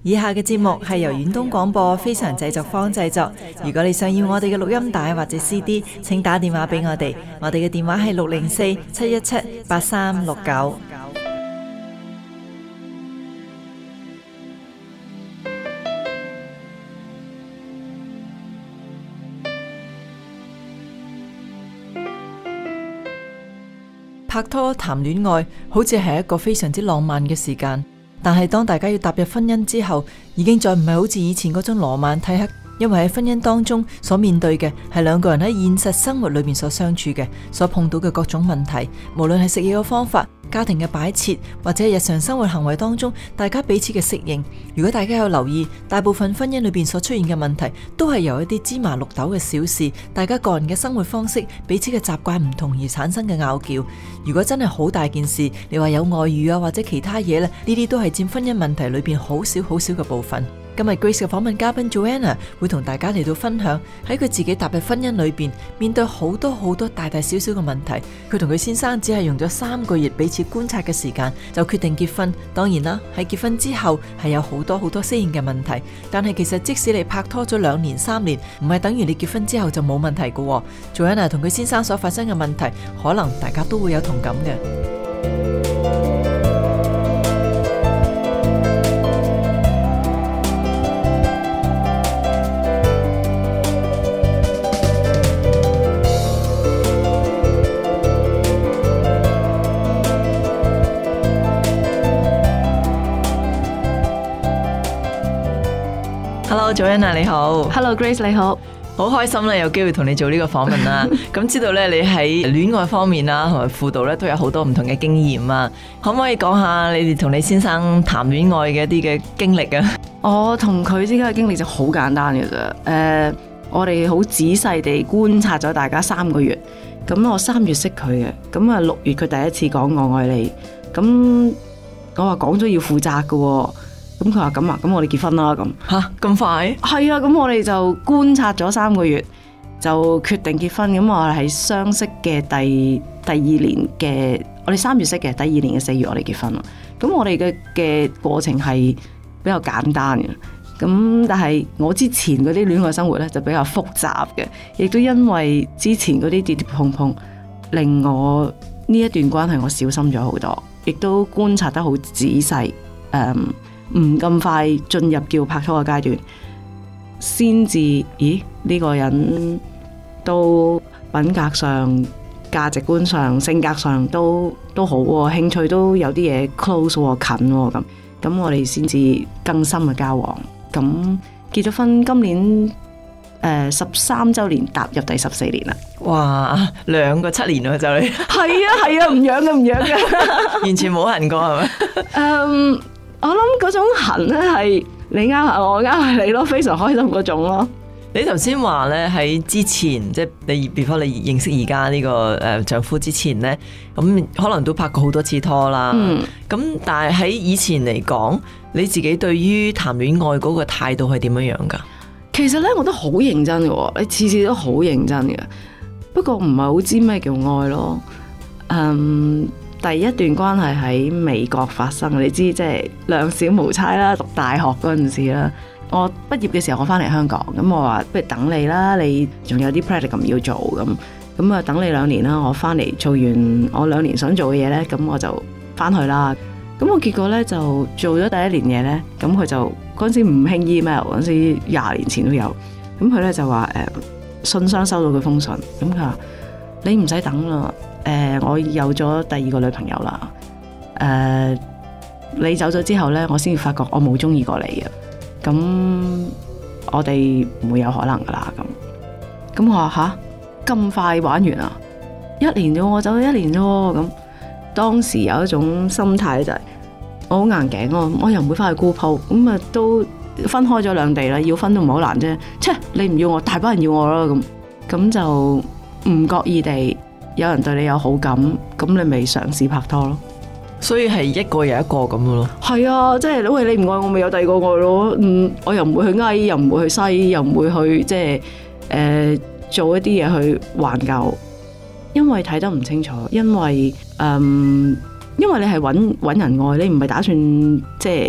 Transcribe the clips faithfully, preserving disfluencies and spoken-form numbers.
以下嘅節目係由遠東廣播非常製作坊製作。如果你想要我哋嘅錄音帶或者 C D， 請打電話俾我哋。我哋嘅電話係六零四七一七八三六九。拍拖談戀愛好似係一個非常之浪漫嘅時間。但係當大家要踏入婚姻之後，已經再唔係好似以前嗰種羅曼蒂克，因為喺婚姻當中所面對嘅係兩個人喺現實生活裏面所相處嘅，所碰到嘅各種問題，無論係食嘢嘅方法、家庭嘅擺設，或者日常生活行為當中大家彼此嘅適應。如果大家有留意，大部分婚姻裏邊所出現嘅問題都係由一啲芝麻綠豆嘅小事，大家個人嘅生活方式、彼此嘅習慣唔同而產生嘅拗撬。如果真係好大件事，你話有外遇啊或者其他嘢咧，呢啲都係佔婚姻問題裏邊好少好少嘅部分。今日 Grace 嘅訪問嘉賓 Joanna 會同大家嚟到分享喺佢自己踏入婚姻裏邊面對好多好多大大小小嘅問題，佢同佢先生只係用咗三個月彼此觀察嘅時間就決定結婚。當然啦，喺結婚之後係有好多好多適應嘅問題，但係其實即使你拍拖咗兩年三年，唔係等於你結婚之後就冇問題㗎。Joanna 同佢先生所發生嘅問題，可能大家都會有同感嘅。Hello，Joanna 你好。 Hello Grace 你好。 好開心咧，有機會同你做呢個訪問啦。咁知道咧，你喺戀愛方面啦，同埋輔導咧，都有好多唔同嘅經驗啊。可唔可以講下你哋同你先生談戀愛嘅一啲嘅經歷啊？ 我同佢之間嘅經歷就好簡單嘅啫。誒、呃，我哋好仔細地觀察咗大家三個月。咁我三月識佢嘅，咁啊六月佢第一次講我愛你。咁我話講咗要負責嘅。咁佢話咁啊，咁我哋結婚啦咁。 吓，咁快？ 係啊，咁我哋就觀察咗三個月，就決定結婚。咁我哋係相識嘅第第二年嘅，我哋三月識嘅，第二年嘅四月我哋結婚啦。咁我哋嘅嘅過程係比較簡單嘅。咁但係我之前嗰啲戀愛生活咧就比較複雜嘅，亦都因為之前嗰啲跌跌碰碰，令我呢一段關係我小心咗好多，亦都觀察得好仔細。誒。唔咁快進入叫拍拖嘅階段，先至咦呢個人都品格上、價值觀上、性格上都都好喎，興趣都有啲嘢 close 喎，近喎咁，咁我哋先至更深嘅交往。咁結咗婚，今年誒十三週年，踏入第十四年啦。 哇，兩個七年咯就你。 係啊係啊，唔養嘅唔養嘅， 完全冇痕過係咪？ 嗯。我諗嗰種痕咧係你啱下我啱下你咯，非常開心嗰種咯。 你頭先話咧喺之前，即係你 before 你認識而家呢個誒丈夫之前咧，咁可能都拍過好多次拖啦。咁、嗯、但係喺以前嚟講，你自己對於談戀愛嗰個態度係點樣樣噶？ 其實咧我都好認真嘅，你次次都好認真嘅。不過唔係好知咩叫愛咯。嗯。第一段關係喺美國發生，你知即係兩小無猜啦。讀大學嗰陣時啦，我畢業嘅時候我翻嚟香港，咁我話不如等你啦，你仲有啲 practicum 要做咁，咁啊等你兩年啦，我翻嚟做完我兩年想做嘅嘢咧，咁我就翻去啦。咁我結果咧就做咗第一年嘢咧，咁佢就嗰陣時唔興 email， 嗰陣時廿年前都有，咁佢咧就話誒、呃、信箱收到佢封信，咁佢話你唔使等啦。誒、呃，我有咗第二個女朋友啦。誒、呃，你走咗之後咧，我先至發覺我冇中意過你嘅。咁我哋唔會有可能噶啦。咁，咁我話吓咁快玩完啊？一年啫，我走咗一年啫。咁當時有一種心態就係、是、我好硬頸咯，我又唔會翻去沽鋪，咁啊都分開咗兩地啦，要分都唔好難啫。切，你唔要我，大把人要我啦。咁咁就唔覺意地。有人對你有好感，咁你咪嘗試拍拖咯。 所以係一個又一個咁嘅咯。 係啊，即係因為你唔愛我，咪有第二個愛咯。嗯，我又唔會去哀，又唔會去西，又唔會去即係誒、呃、做一啲嘢去挽救，因為睇得唔清楚，因為嗯，因為你係揾揾人愛，你唔係打算即係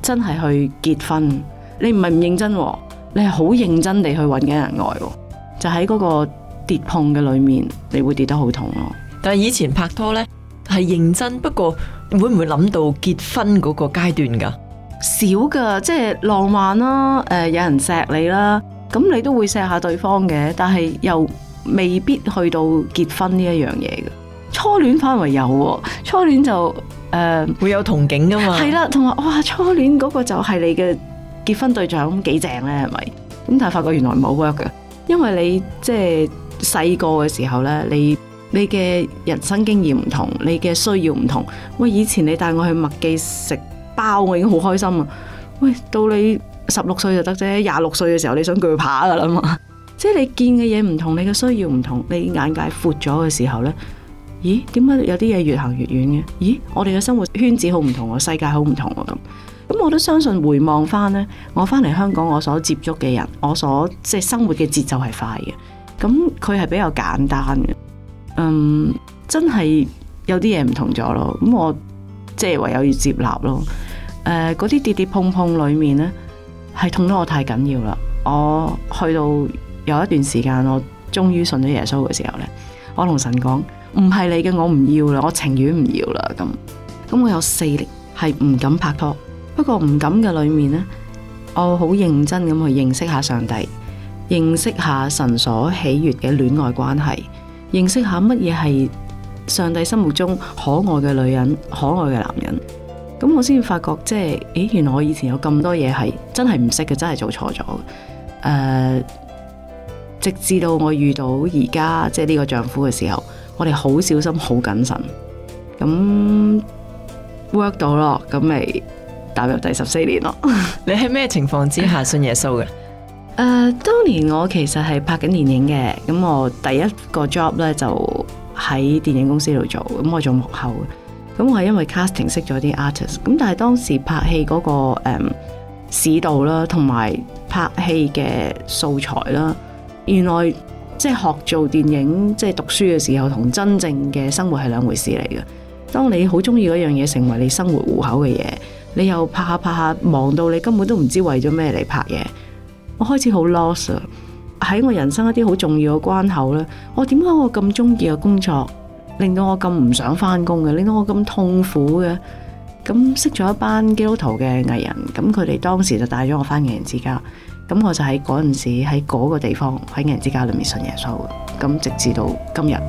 真係去結婚，你唔係唔認真，你係好認真地去揾緊人愛，就喺嗰個跌碰嘅裏面，你會跌得好痛咯。 但係以前拍拖呢係認真，不過會唔會諗到結婚嗰個階段噶？ 少噶，即係浪漫啦，誒、呃，有人錫你啦，咁你都會錫下對方嘅，但係又未必去到結婚呢一樣嘢嘅。初戀反為有，初戀就誒、呃、 會有憧憬噶嘛？ 係啦，同埋哇，初戀嗰個就係你嘅結婚對象，咁幾正咧，係咪？咁但係發覺原來唔好 work 嘅，因為你即係細個嘅時候咧，你你嘅人生經驗唔同，你嘅需要唔同。喂，以前你帶我去麥記食包，我已經好開心啊！喂，到你十六歲就得啫，廿六歲嘅時候你想鋸扒噶啦嘛？即係你見嘅嘢唔同，你嘅需要唔同，你眼界闊咗嘅時候咧，咦？點解有啲嘢越行越遠嘅？咦？我哋嘅生活圈子好唔同，世界好唔同啊咁。咁我都相信回望翻呢，我翻嚟香港，我所接觸嘅人，我所即係生活嘅節奏係快嘅，咁佢係比較簡單嘅，嗯，真係有啲嘢唔同咗咯。咁我即係唯有要接納咯。誒、呃，嗰啲跌跌碰碰裏面呢，係痛得我太緊要啦。我去到有一段時間，我終於信咗耶穌嘅時候呢，我同神講：唔係你嘅，我唔要啦，我情願唔要啦。咁咁我有四年係唔敢拍拖。不過唔敢嘅裏面呢，我好認真咁去認識下上帝，認識下神所喜悅嘅戀愛關係，認識下乜嘢係上帝心目中可愛嘅女人、可愛嘅男人。咁我先發覺，即係，咦，原來我以前有咁多嘢係真係唔識嘅，真係做錯咗。誒、呃，直至到我遇到而家即係呢個丈夫嘅時候，我哋好小心、好謹慎，咁 work 到咯，咁咪踏入第十四年咯。 你喺咩情況之下信耶穌嘅？誒、 呃，當年我其實係拍緊電影嘅，咁我第一個 job 咧就喺電影公司度做，咁我做幕後嘅，咁我係因為 casting 識咗啲 artist，咁但係當時拍戲嗰、那個誒、嗯、市道啦，同埋拍戲嘅素材啦，原來即係學做電影，即係讀書嘅時候，同真正嘅生活係兩回事嚟嘅。當你好中意嗰樣嘢成為你生活戶口嘅嘢，你又拍下拍下，忙到你根本都唔知為咗咩嚟拍嘢。我開始好 lost 啊！喺我人生一啲好重要嘅關口咧，我點解我咁中意嘅工作，令到我咁唔想翻工嘅，令到我咁痛苦嘅？咁識咗一班基督徒嘅藝人，咁佢哋當時就帶咗我翻藝人之家，咁我就喺嗰陣時喺嗰個地方喺藝人之家裏面信耶穌嘅，咁直至到今日。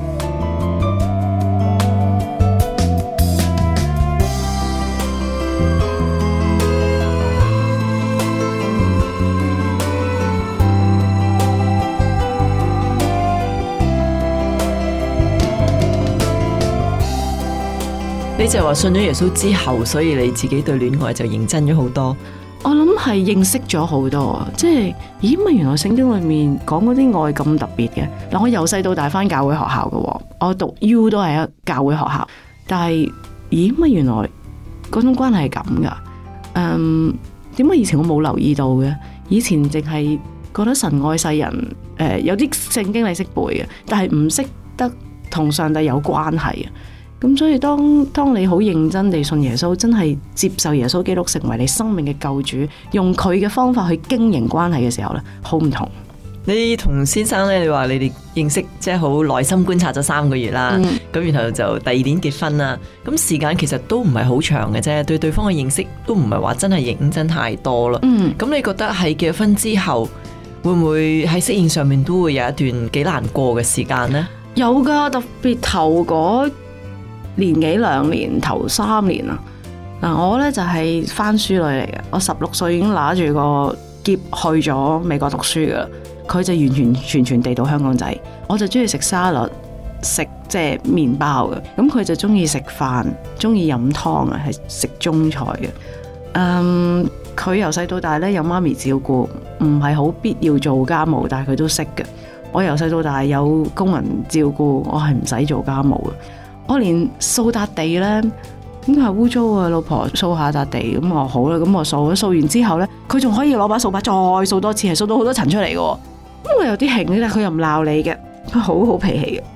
你就話信咗耶穌之後，所以你自己對戀愛就認真咗好多。 我諗係認識咗好多啊，即係咦乜原來聖經裏面講嗰啲愛咁特別嘅。嗱，我由細到大返教會學校嘅，我讀 U 都係一教會學校，但係咦乜原來嗰種關係係咁噶？嗯，點解以前我冇留意到嘅？以前淨係覺得神愛世人，誒、呃、有啲聖經你識背嘅，但係唔識得同上帝有關係啊。咁所以當當你好認真地信耶穌，真係接受耶穌基督成為你生命嘅救主，用佢嘅方法去經營關係嘅時候咧，好唔同。 你同先生咧，你話你哋認識即係好耐心觀察咗三個月啦，咁、嗯、然後就第二年結婚啦。咁時間其實都唔係好長嘅啫，對對方嘅認識都唔係話真係認真太多啦。咁、嗯、你覺得喺結婚之後，會唔會喺適應上面都會有一段幾難過嘅時間呢？ 有噶，特別頭嗰年幾兩年頭三年啊！嗱，我咧就係翻書女嚟嘅，我十六歲已經拿住個喼去咗美國讀書噶啦。佢就完全全全地道香港仔，我就中意食沙律，食即係麵包嘅。咁佢就中意食飯，中意飲湯啊，係食中菜嘅。嗯，佢由細到大咧有媽咪照顧，唔係好必要做家務，但係佢都識嘅。我由細到大有工人照顧，我係唔使做家務嘅。我連掃笪地咧，咁佢係污糟啊，老婆掃下笪地，咁我好啦，咁我掃咗，掃完之後咧，佢仲可以攞把掃把再掃多次，係掃到好多塵出嚟嘅。咁我有啲興，但係佢又唔鬧你嘅，佢好好脾氣嘅。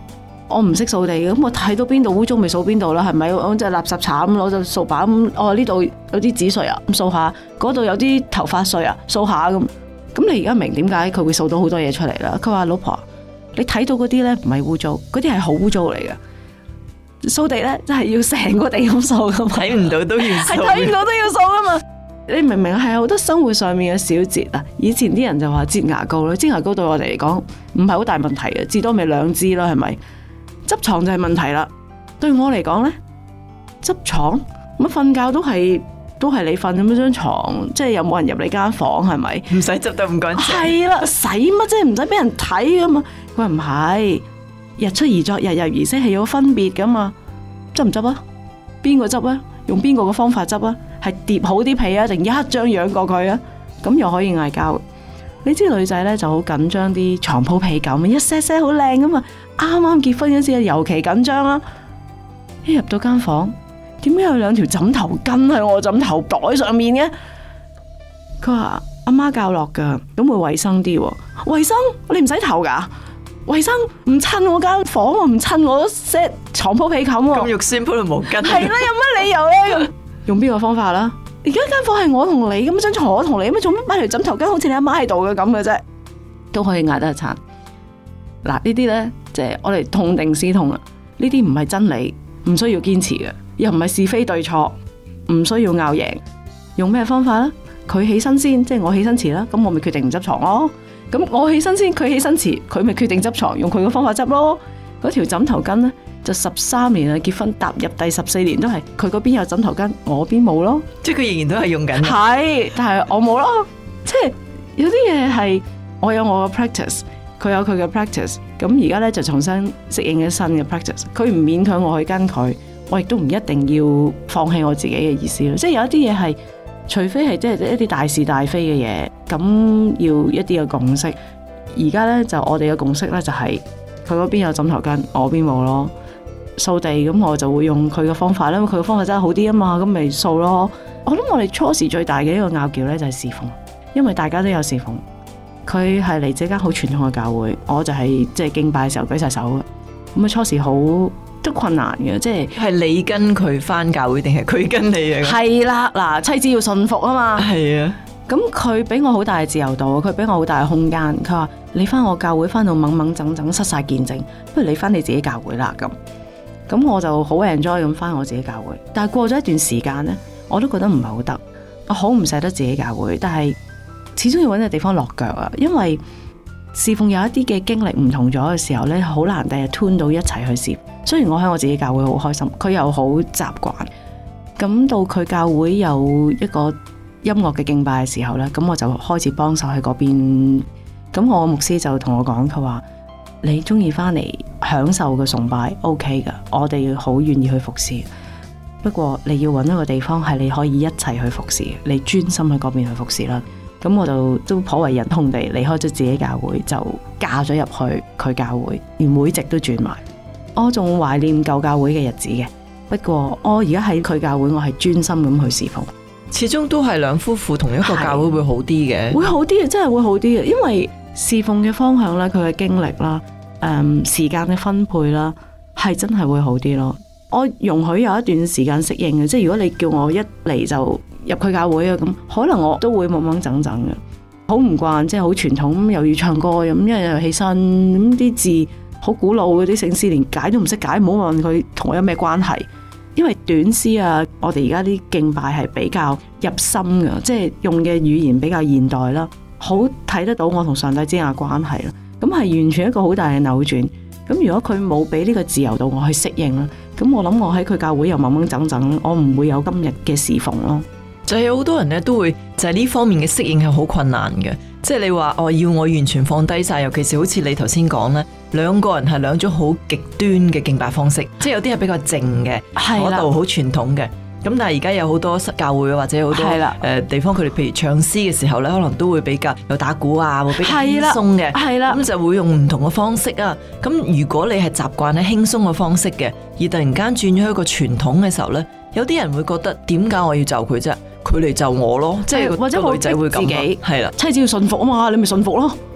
我唔識掃地嘅，咁我睇到邊度污糟咪掃邊度啦，係咪？我隻垃圾鏟咁攞就掃把咁，哦呢度有啲紙碎啊，咁掃下；嗰度有啲頭髮碎啊，掃下咁。咁你而家明點解佢會掃到好多嘢出嚟啦？佢話老婆，你睇到嗰啲咧唔係污糟，嗰啲係好污糟嚟嘅。掃地咧真係要成個地咁掃噶嘛， 睇唔到都要掃， 係睇唔到都要掃噶嘛。你明唔明係好多生活上面嘅小節啊？以前啲人就話擠牙膏啦，擠牙膏對我哋嚟講唔係好大問題嘅，至多咪兩支啦，係咪？執床就係問題啦。對我嚟講咧，執床乜瞓覺都係都係你瞓咁樣張床，即係有冇人入你間房係咪？ 唔使執得咁乾淨。 係啦，使乜啫？唔使俾人睇噶嘛。佢話唔係，日出而作，日入而息係有分別噶嘛。執唔執啊？邊個執啊？用邊個嘅方法執啊？係疊好啲被啊，定一張揚過佢啊？咁又可以嗌交。你知女仔咧就好緊張啲床鋪被感，一 set set 好靚噶嘛。啱啱結婚嗰時尤其緊張啦。一入到間房，點解有兩條枕頭巾喺我枕頭袋上面嘅？佢話阿媽教落噶，咁會衛生啲。衛生？你唔使頭噶？衛生唔襯我間房，唔襯我 set 床鋪被冚。 咁肉酸鋪條毛巾。 係啦，有乜理由咧？用邊個方法啦？而家間房係我同你咁張床，我同你咁做乜擺條枕頭巾，好似你阿媽喺度嘅咁嘅啫，都可以嗌得一餐。嗱，呢啲咧，即係我哋痛定思痛啊！呢啲唔係真理，唔需要堅持嘅，又唔係是非對錯，唔需要拗贏。用咩方法咧？佢起身先，即係我起身遲啦，咁我咪決定唔執床咯。咁我起身先，佢起身遲，佢咪決定執床，用佢嘅方法執咯。嗰條枕頭巾咧，就十三年啦，結婚踏入第十四年都係佢嗰邊有枕頭巾，我邊冇咯。即係佢仍然都係用緊。係，但係我冇咯。即係有啲嘢係我有我嘅 practice， 佢有佢嘅 practice。咁而家咧就重新適應一新嘅 practice。佢唔勉強我去跟佢，我亦都唔一定要放棄我自己嘅意思咯。即係有一啲嘢係，除非係即係一啲大是大非嘅嘢，咁要一啲嘅共識。而家咧就我哋嘅共識咧就係佢嗰邊有枕頭巾，我邊冇咯。掃地咁我就會用佢嘅方法啦，佢嘅方法真係好啲啊嘛，咁咪掃咯。我諗我哋初時最大嘅一個拗撬咧就係侍奉，因為大家都有侍奉。佢係嚟自一間好傳統嘅教會，我就係即係敬拜嘅時候舉晒手嘅。咁啊初時好都困難嘅，即係係你跟佢返教會定係佢跟你啊？ 係啦，嗱，妻子要順服啊嘛。 係啊， 咁佢俾我好大嘅自由度，佢俾我好大嘅空間。佢話你返我教會返到懵懵整整失晒見證，不如你返你自己教會啦咁。咁我就好 enjoy 咁返我自己教會，但係過咗一段時間呢，我都覺得唔係好得，我好唔捨得自己教會，但係始終要揾個地方落腳啊，因為侍奉有一啲嘅經歷唔同咗嘅時候呢，好難第日 tune 到一齊去侍。雖然我喺我自己教會好開心，佢又好習慣，咁到佢教會有一個音樂嘅敬拜嘅時候呢，咁我就開始幫手喺嗰邊。咁我牧師就同我講，佢話你中意返嚟享受嘅崇拜 OK 噶，我哋好願意去服侍。不過你要揾一個地方係你可以一齊去服侍，你專心喺嗰邊去服侍啦。咁我就都頗為忍痛地離開咗自己教會，就嫁咗入去佢教會，連會籍都轉埋。我仲懷念舊教會嘅日子嘅，不過我而家喺佢教會，我係專心咁去侍奉。 始終都係兩夫婦同一個教會會好啲嘅， 會好啲嘅，真係會好啲嘅，因為侍奉嘅方向咧，佢嘅經歷啦，誒、嗯，時間嘅分配啦，係真係會好啲咯。我容許有一段時間適應嘅，即係如果你叫我一嚟就入佢教會啊，咁可能我都會懵懵整整嘅，好唔慣，即係好傳統，又要唱歌咁，一日又起身咁，啲字好古老嗰啲聖詩連解都唔識解，唔好問佢同我有咩關係。因為短詩啊，我哋而家啲敬拜係比較入心嘅，即係用嘅語言比較現代啦，好睇得到我同上帝之間嘅關係啦。咁係完全一個好大嘅扭轉。咁如果佢冇俾呢個自由度我去適應啦，咁我諗我喺佢教會又懵懵整整，我唔會有今日嘅侍奉咯。 就係有好多人咧都會就係呢方面嘅適應係好困難嘅，即係你話哦要我完全放低晒，尤其是好似你頭先講咧，兩個人係兩種好極端嘅敬拜方式，即係有啲係比較靜嘅，嗰度好傳統嘅。咁但係而家有好多教會或者好多誒、呃、地方，佢哋譬如唱詩嘅時候咧，可能都會比較有打鼓啊，會比較輕鬆嘅，係啦，咁就會用唔同嘅方式啊。咁如果你係習慣喺輕鬆嘅方式嘅，而突然間轉咗一個傳統嘅時候咧，有啲人會覺得點解我要就佢啫？佢嚟就我咯，即係或者個女仔會咁，係啦，妻子要順服啊嘛，你咪順服咯。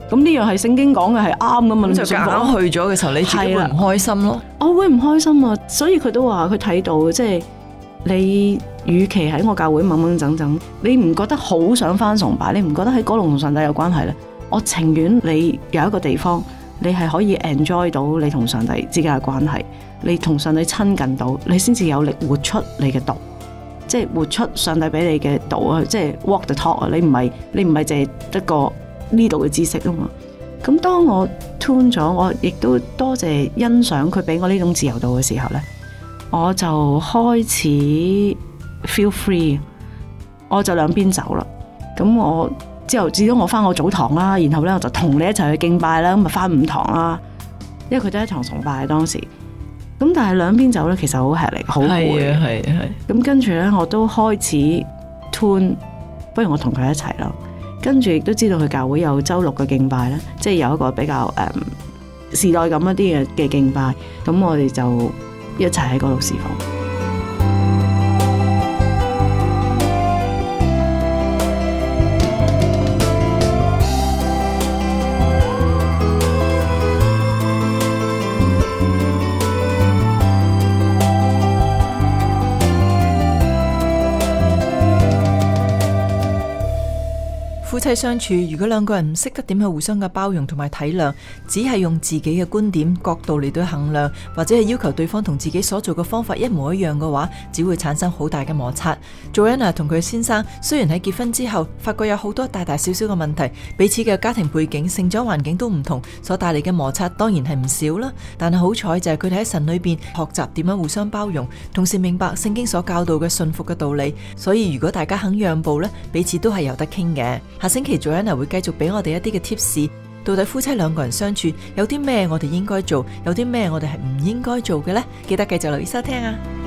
咁呢樣係聖經講嘅係啱噶嘛？ 咁就夾硬去咗嘅時候，你自己會唔開心咯？ 我會唔開心啊！所以佢都話佢睇到，即係你與其喺我教會掹掹整整，你唔覺得好想返崇拜，你唔覺得喺嗰度同上帝有關係咧？我情願你有一個地方，你係可以 enjoy 到你同上帝之間嘅關係，你同上帝親近到，你先至有力活出你嘅道，即係活出上帝俾你嘅道啊！即係 walk the talk 啊！你唔係你唔係淨係得個呢度嘅知識啊嘛。咁當我 tune 咗，我亦都多謝欣賞佢俾我呢種自由度嘅時候咧，我就開始 feel free， 我就兩邊走啦。咁我之後至到我翻我早堂啦，然後咧我就同你一齊去敬拜啦，咁咪翻五堂啦，因為佢都係一堂崇拜當時。咁但係兩邊走咧，其實好吃力，好攰。 係啊係啊係。咁跟住咧，我都開始 tune， 不如我同佢一齊啦。跟住亦都知道佢教會有周六嘅敬拜咧，即係有一個比較誒、嗯、時代感一啲嘅嘅敬拜，咁我哋就一齊喺嗰度侍奉。 夫妻相處，如果兩個人唔識得點去互相嘅包容同埋體諒，只係用自己嘅觀點角度嚟到衡量，或者係要求對方同自己所做嘅方法一模一樣嘅話，只會產生好大嘅摩擦。Joanna 同佢先生雖然喺結婚之後發覺有好多大大小小嘅問題，彼此嘅家庭背景、成長環境都唔同，所帶嚟嘅摩擦當然係唔少啦。但係好彩就係佢哋喺神裏邊學習點樣互相包容，同時明白聖經所教導嘅順服嘅道理。所以如果大家肯讓步呢，彼此都係有得傾嘅。下星期 Joanna 會繼續俾我哋一啲嘅 tips， 到底夫妻兩個人相處有啲咩我哋應該做，有啲咩我哋係唔應該做嘅呢？記得繼續留意收聽啊！